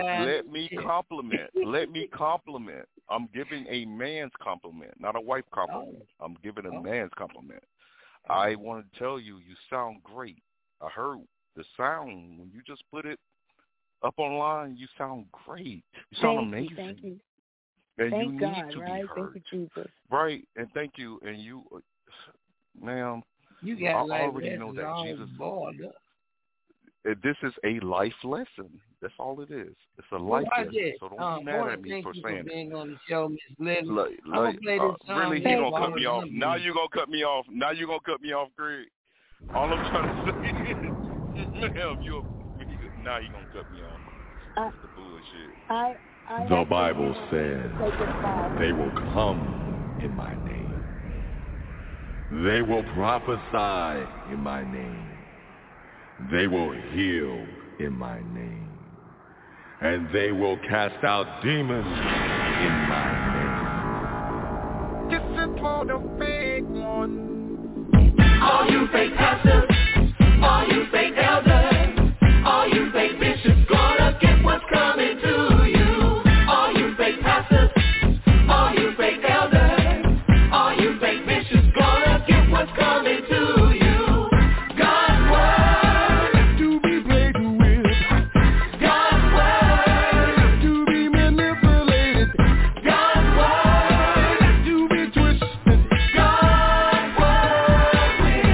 compliment. I'm giving a man's compliment, not a wife compliment. I'm giving a man's compliment. I want to tell you, you sound great. I heard the sound when you just put it up online. You sound great. You sound amazing. Thank you. And thank you need God, to right? be heard. Thank you, Jesus. Right, and thank you. And you, ma'am, you got I already know that Jesus. this is a life lesson. That's all it is. It's a life lesson. So don't be mad at me for saying being on the show, Miss Lily. Really, he gonna cut me off. Now you gonna cut me off. Greg. All I'm trying to say is, now you gonna cut me off. That's the bullshit. The Bible says they will come in my name. They will prophesy in my name. They will heal in my name. And they will cast out demons in my name. This is for the big one. All you fake pastors, all you fake elders, all you fake bishops, gonna get what's coming to you. All you fake pastors, all you fake elders, all you fake bishops, gonna get what's coming to you. God's word to be played with. God's word to be manipulated. God's word to be twisted. God's word will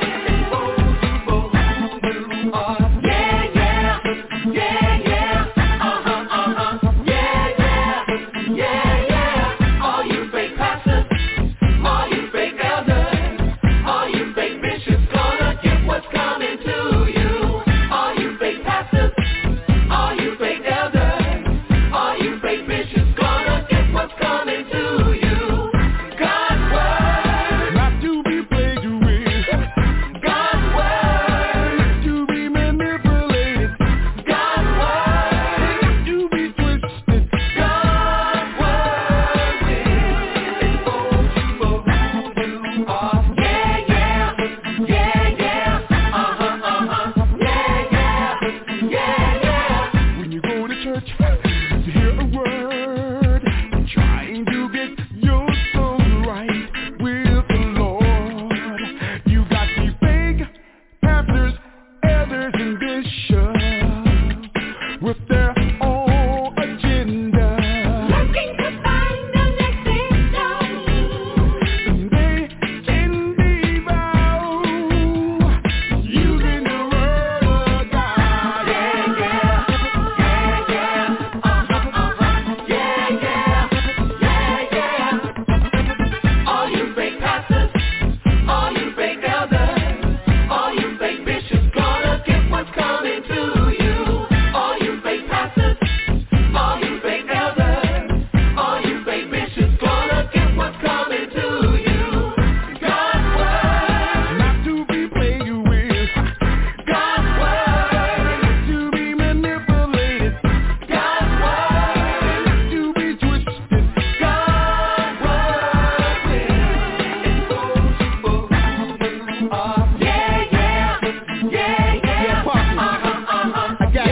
all you fake pastors, all you fake elders, all you fake bishops, gonna get what's coming to you. All you fake pastors, all you fake elders, all you fake bishops, gonna get what's coming to you. God's word Not to be played with. God's word To be manipulated. God's word To be twisted. God's word will When you go to church, you hear a word trying to get your soul right with the Lord. You got the fake pastors, elders, and bishops with their own agenda. looking to find the next victim. They can be found using the word of God. All you fake pastors, all you fake elders, all you fake bishops, gonna get what's coming to you. All you fake pastors, all you fake elders, all you fake bishops, gonna get what's coming to you. God's word Not to be played with. God's word To be manipulated. God's word To be twisted. God's word will I got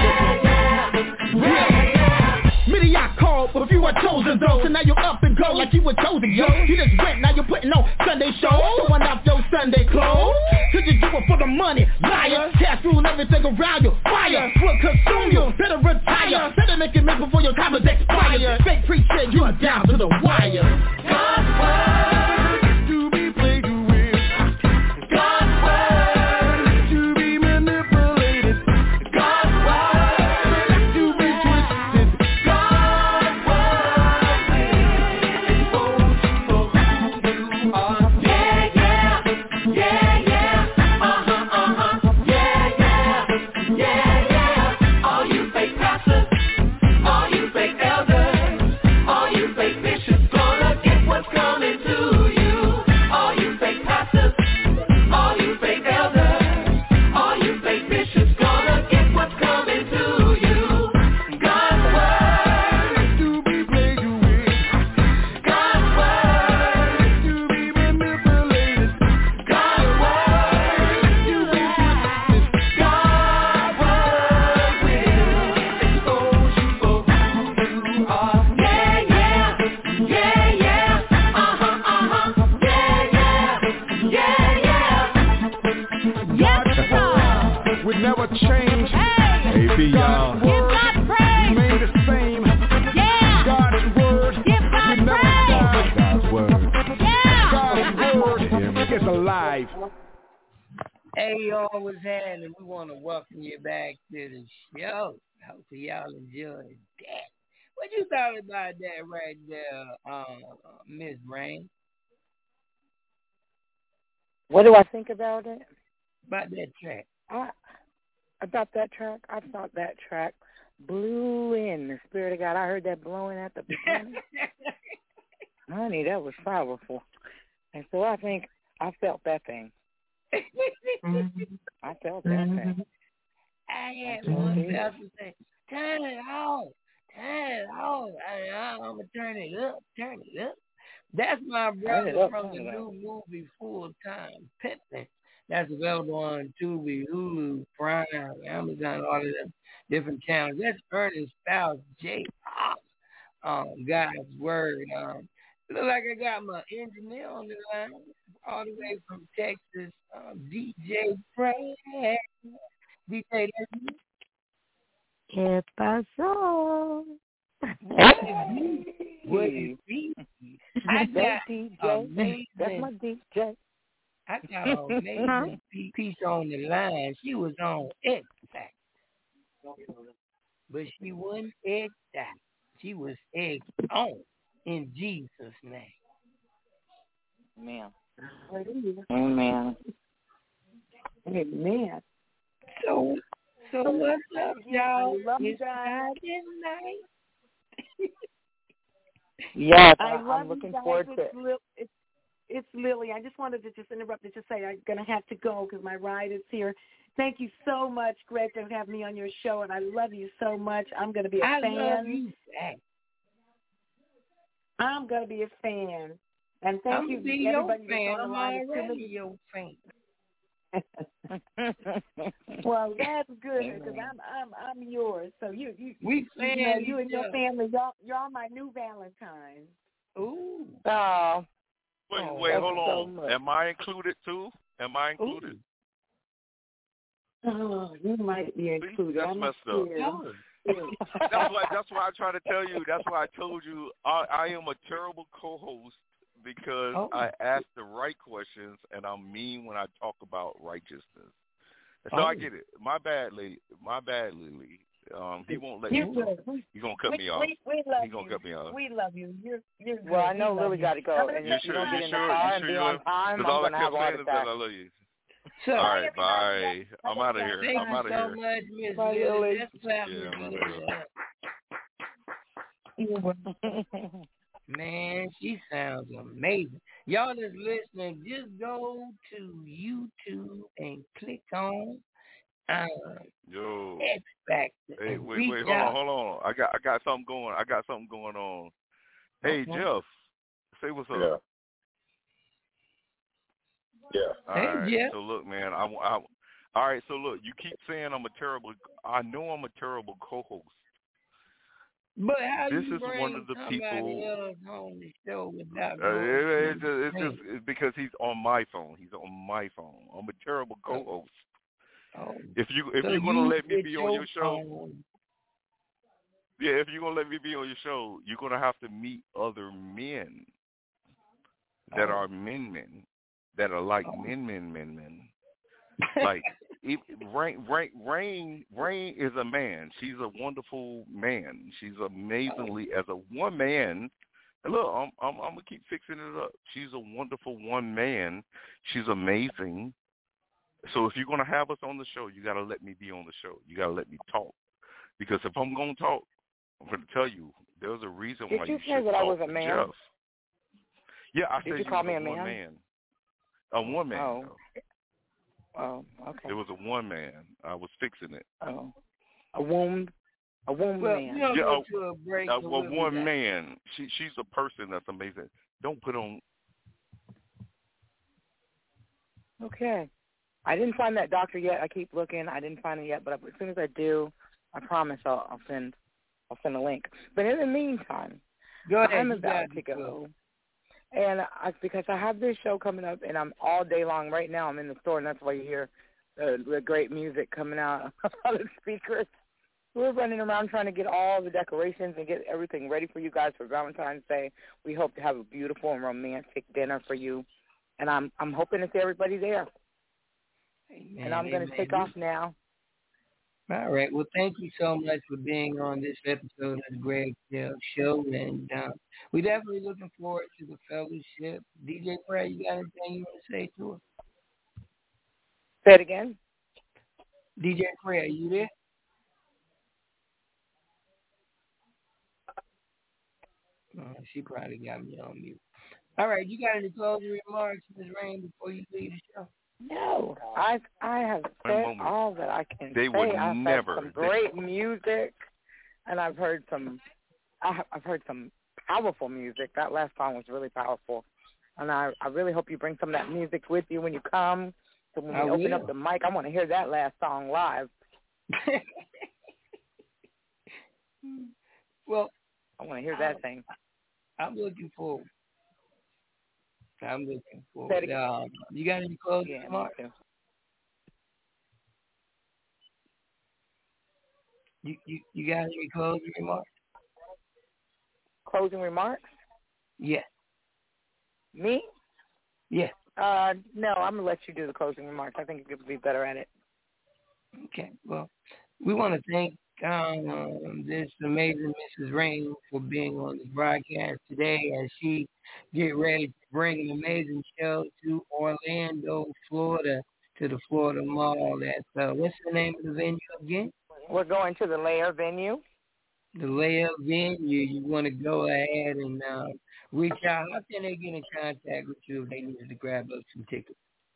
it. Many I called, but few are chosen though. So now you're up and go like you were chosen, yo. You just went, now you're putting on Sunday shows, showing off your Sunday clothes. Cause you do it for the money, liar. Cash rule everything around you, fire will consume you. Better retire, better make it make before your time is expired. Fake preacher, you are down to the wire. God's word To be played with. God's word To be manipulated. God's word To be twisted. God's word All you fake pastors, all you fake elders, all you fake bishops, gonna get what's coming to you. All you fake pastors, all you fake elders, all you fake bishops, gonna get what's coming to you. God's word To be played with. God's word To be manipulated. God's word To be twisted. God's word will expose you for who you are. Yes, would never change. Hey, B, y'all. Give God praise. Remain the same. Yeah. God's word Give God will never praise. die. God's word. Yeah. God's word is alive. Hey, y'all, what's happening? We want to welcome you back to the show. Hopefully y'all enjoyed that. What you thought about that right there, Miss Rain? What do I think about it? About that track. About that track? I thought that track blew in the Spirit of God. I heard that blowing at the beginning. Honey, that was powerful. And so I think I felt that thing. I felt that thing. I had one person say, turn it off. Turn it off. I'm going to turn it up. Turn it up. That's my brother from the new movie Full Time Pimpin'. That's available on Tubi, Hulu, Prime, Amazon, all of them different channels. That's Ernest Styles, J. Pop, God's Word. Look like I got my engineer on the line, all the way from Texas, DJ Fred. DJ, ¿Qué pasó? What is he? I got amazing. That's my DJ. I got an amazing piece on the line. She was on X Factor, but she wasn't X Factor. She was X on in Jesus' name. Man. Amen. Amen. So what's up, y'all? It's Friday night. Yes, I'm looking forward to it. It's Lily. I just wanted to interrupt to say I'm going to have to go because my ride is here. Thank you so much, Greg, to have me on your show, and I love you so much. I'm going to be a fan. I love you. I'm going to be a fan. And thank you to everybody that's on the line. I'm already your fan. Well, that's good because I'm yours. So you and your family, y'all my new Valentine. Ooh. Oh. Wait, hold on. So am I included too? Am I included? Oh, you might be included. That's messed up. That's why I try to tell you. That's why I told you I am a terrible co-host because I ask the right questions and I'm mean when I talk about righteousness. So I get it. My bad, Lily. He won't let you go. He's gonna cut me off. We love He's gonna cut me off. We love you. You're good. Well, I know Lily got to go, and if you don't get in the car and be on time, I'm gonna have a heart attack. I love you. All right, bye. I'm out of here. Thank you so much, Miss Lily. Man, she sounds amazing. Y'all that's listening, just go to YouTube and click on X Factor. Hey, wait, hold on. I got something going. On. Hey, Jeff, say what's up. Yeah. All right. Jeff. So look, man, all right. So look, you keep saying I know I'm a terrible co-host. But how this you is bring one of the people else on the show without it's just because he's on my phone. I'm a terrible co-host. Oh. If you're gonna let me be on your show, if you're gonna let me be on your show, you're gonna have to meet other men that are men that are like men. Like Rain is a man. She's a wonderful man. She's amazingly as a one man. And look, I'm gonna keep fixing it up. She's a wonderful one man. She's amazing. So if you're gonna have us on the show, you gotta let me be on the show. You gotta let me talk. Because if I'm gonna talk, I'm gonna tell you there's a reason why you should talk. I was a man? Jeff. Yeah, I said you call me a man? A one man. Oh, okay. It was a one man. I was fixing it. Oh, a woman man. A one man. She's a person that's amazing. Don't put on. Okay. I didn't find that doctor yet. I keep looking. I didn't find it yet, but as soon as I do, I promise I'll send a link. But in the meantime, I'm about to go. And because I have this show coming up, and I'm all day long right now. I'm in the store, and that's why you hear the great music coming out of the speakers. We're running around trying to get all the decorations and get everything ready for you guys for Valentine's Day. We hope to have a beautiful and romantic dinner for you, and I'm hoping to see everybody there. Amen, and I'm going to take off now. All right. Well, thank you so much for being on this episode of the Greg Hill Show. And we're definitely looking forward to the fellowship. DJ Prayer, you got anything you want to say to us? Say it again. DJ Prayer, are you there? She probably got me on mute. All right. You got any closing remarks, Ms. Rain, before you leave the show? No, I have said all that I can say. I've heard some great music, and I've heard some powerful music. That last song was really powerful, and I really hope you bring some of that music with you when you come. So when we open up the mic, I want to hear that last song live. Well, I want to hear that thing. I'm looking forward. You got any closing remarks? You got any closing remarks? Closing remarks? Yes. Me? Yes. No, I'm gonna let you do the closing remarks. I think you'll be better at it. Okay. Well, we want to thank this amazing Mrs. Rain for being on this broadcast today as she get ready to bring an amazing show to Orlando, Florida, to the Florida Mall. What's the name of the venue again? We're going to the Layer venue. The Layer venue. You want to go ahead and reach out. How can they get in contact with you if they need to grab up some tickets?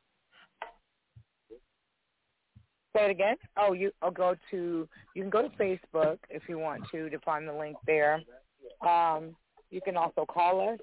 Say it again. You can go to Facebook if you want to find the link there. You can also call us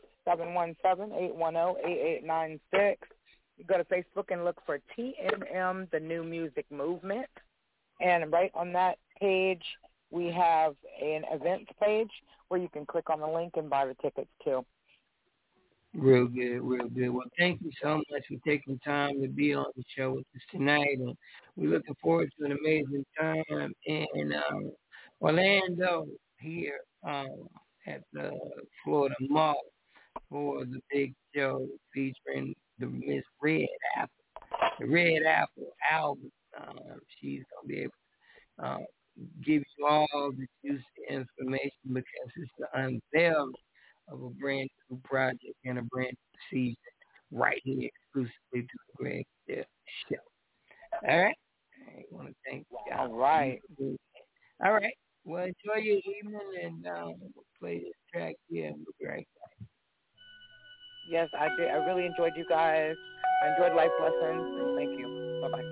717-810-8896. You go to Facebook and look for TNM, the New Music Movement, and right on that page we have an events page where you can click on the link and buy the tickets too. Real good, real good. Well, thank you so much for taking time to be on the show with us tonight, and we're looking forward to an amazing time in Orlando here at the Florida Mall for the big show featuring the Miss Red Apple, the Red Apple album. She's going to be able to give you all the juicy information because it's the unveiling of a brand new project and a brand new season right here exclusively to the Greg Hill Show. All right? I want to thank you. All right. All right. Well, enjoy your evening, and we'll play this track here and we'll be right back. Yes, I did. I really enjoyed you guys. I enjoyed Life Lessons, and thank you. Bye-bye.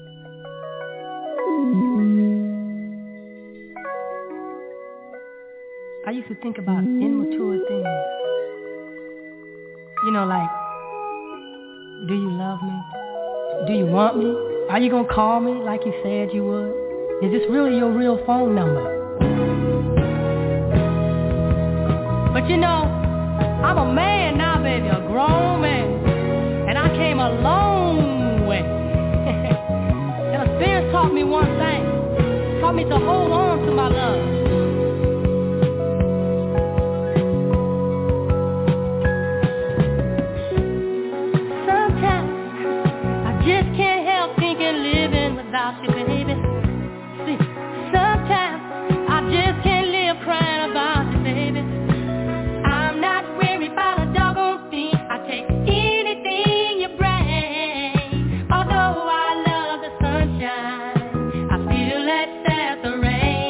I used to think about immature things. You know, like, do you love me? Do you want me? Are you going to call me like you said you would? Is this really your real phone number? But you know, I'm a man now, baby, a grown man. And I came a long way. And experience taught me one thing. Taught me to hold on to my love. Without you, baby. See, sometimes I just can't live crying about you, baby. I'm not worried about a doggone thing. I take anything you bring. Although I love the sunshine, I feel that that's the rain.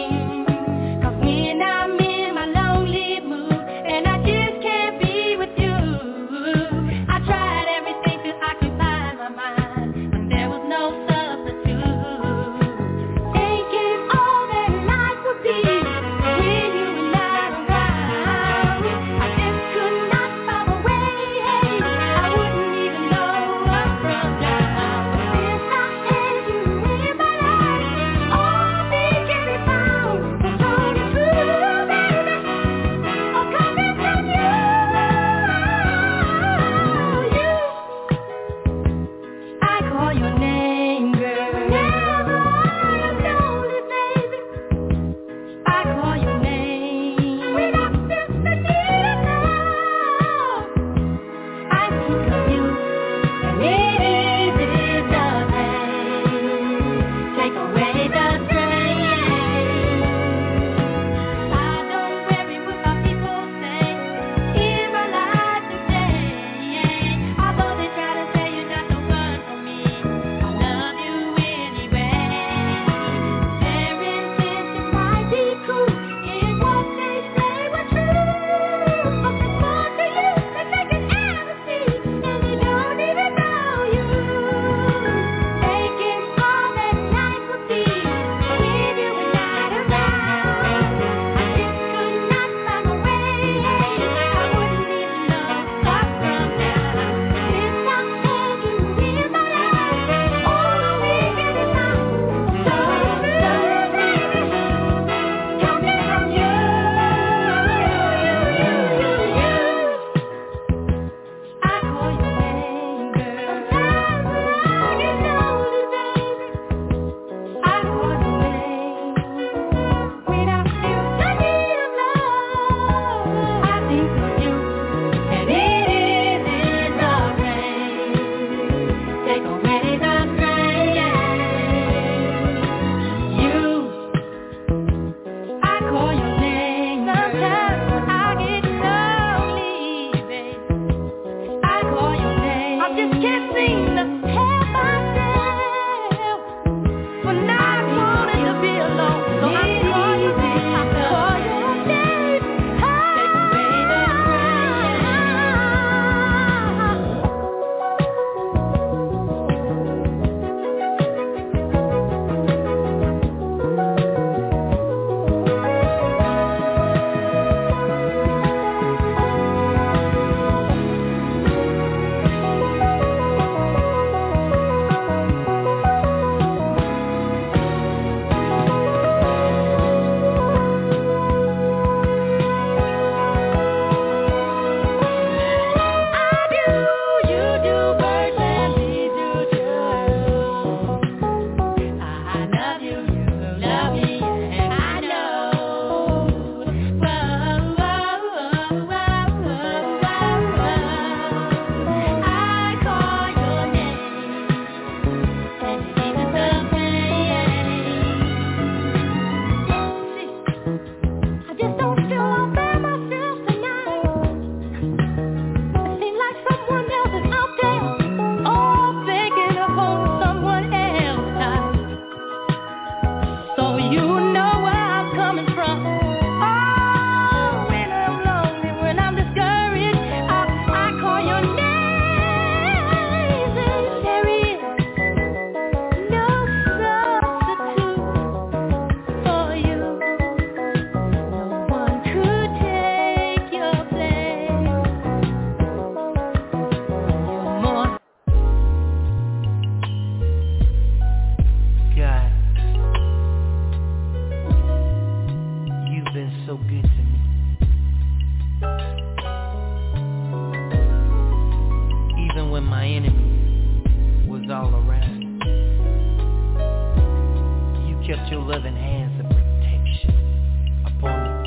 out your loving hands of protection upon me.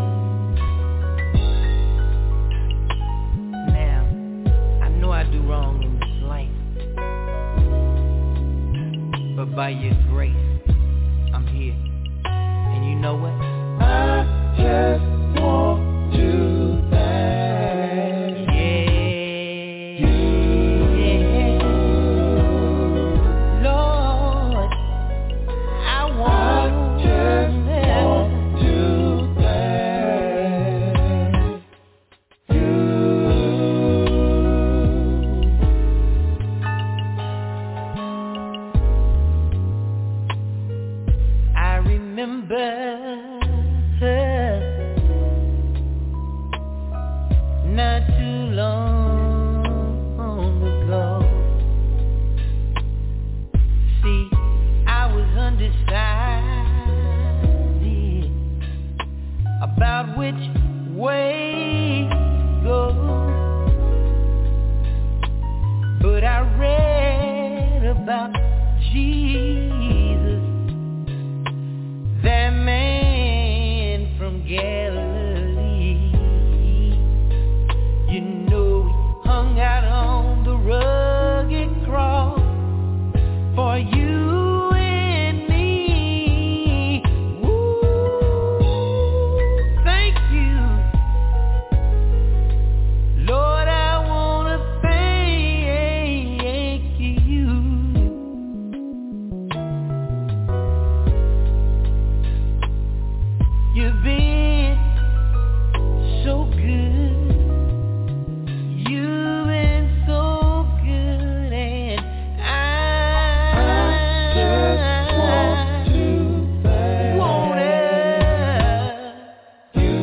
Now, I know I do wrong in this life, but by your grace, I'm here. And you know what? I just want to thank you. Lord, I just want to thank you. I remember not too long ago. See, I was undecided about which way to go, but I read about Jesus, that man from Galilee. You know he hung out on the rugged cross for you and me. Ooh, thank you, Lord. I wanna thank you. You've been so good. You've been so good, and I just want to thank you.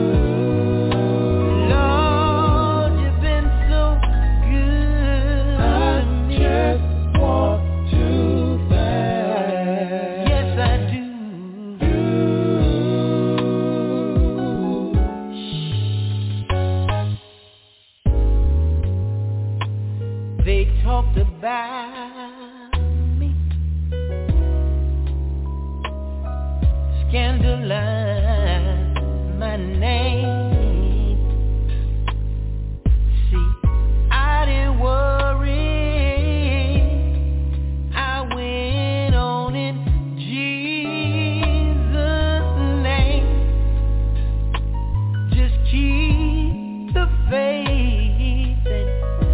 Lord, you've been so good. I just want to thank. Yes, I do. They talked about me, scandalized my name. See, I didn't worry, I went on in Jesus' name. Just keep the faith and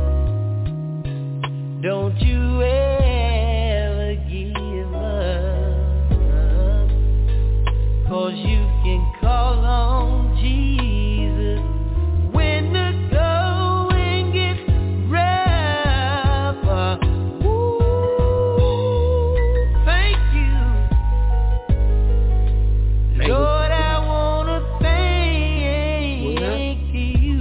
don't you ever give up, 'cause you can call on Jesus when the going gets rough. Ooh, thank you, Lord. I wanna thank you.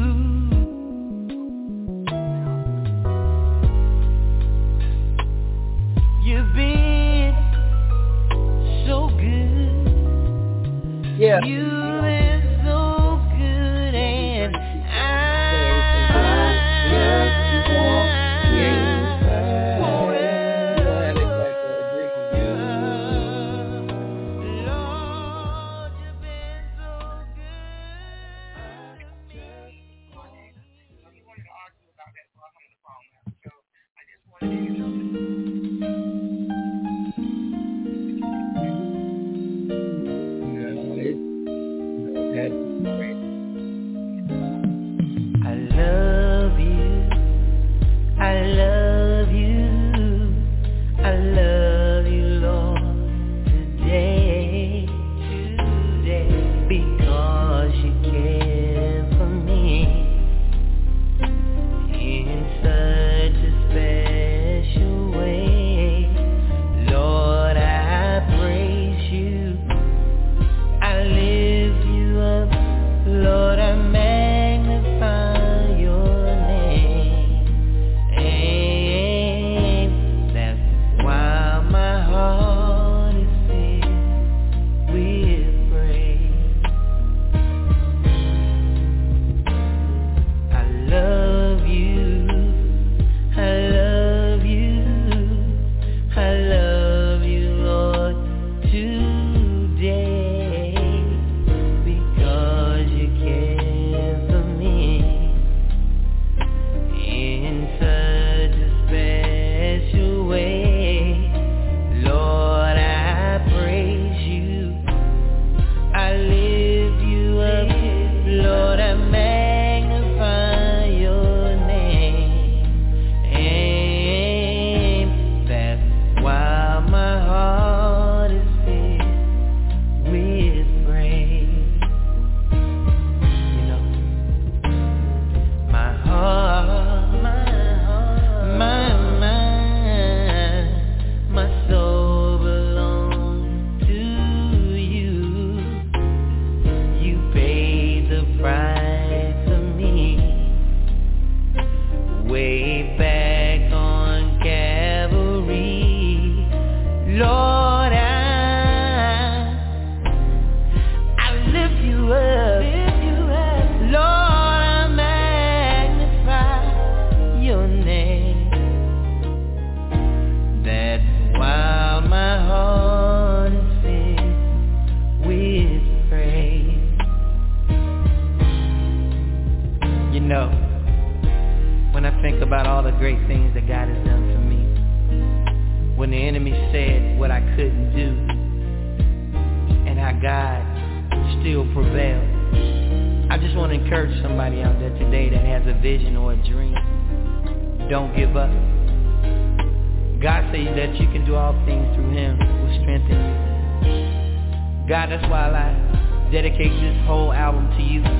You've been so good. Yeah. You've been so good, and I just want to thank you. Lord, you've been so I love you, I love you, I love you, Lord, today, because you care for me in such a special way. way back on Calvary. Lord, I lift you up. Lord, I magnify your name. That's why my heart is filled with praise. You know, when I think about all the great things that God has done for me, when the enemy said what I couldn't do, and how God still prevailed, I just want to encourage somebody out there today that has a vision or a dream. Don't give up. God says that you can do all things through him who strengthens you. God, that's why I dedicate this whole album to you.